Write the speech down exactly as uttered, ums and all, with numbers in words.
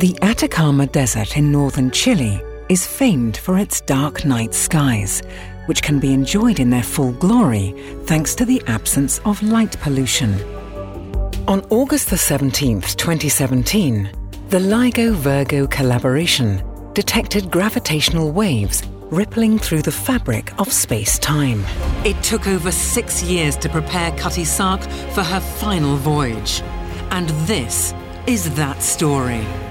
The Atacama Desert in northern Chile is famed for its dark night skies, which can be enjoyed in their full glory thanks to the absence of light pollution. On August the seventeenth, twenty seventeen, the LIGO-Virgo collaboration detected gravitational waves rippling through the fabric of space-time. It took over six years to prepare Cutty Sark for her final voyage. And this is that story.